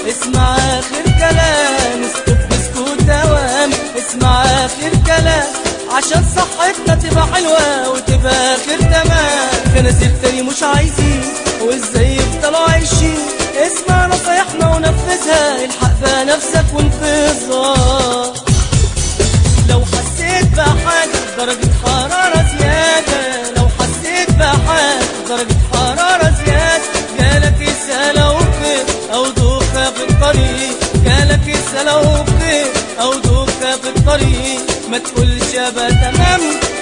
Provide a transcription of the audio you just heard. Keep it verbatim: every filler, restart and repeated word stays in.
اسمع اخر كلام، اسكت بسكوت دوام، اسمع اخر كلام عشان صحتنا تبقى حلوة وتبقى اخر تمام. في ناس التاني مش عايزين وازاي يفضلوا عايشين، اسمع نصايحنا ونفذها، الحق بقى نفسك وانفذها. لو حسيت بحاجة درجة حرارة زيادة، لو حسيت بحاجة درجة حرارة زيادة، جالك اسهال او خير او دوخة في الطريق، جالك اسهال او خير او دوخة في الطريق، ما تقولش ابقى تمام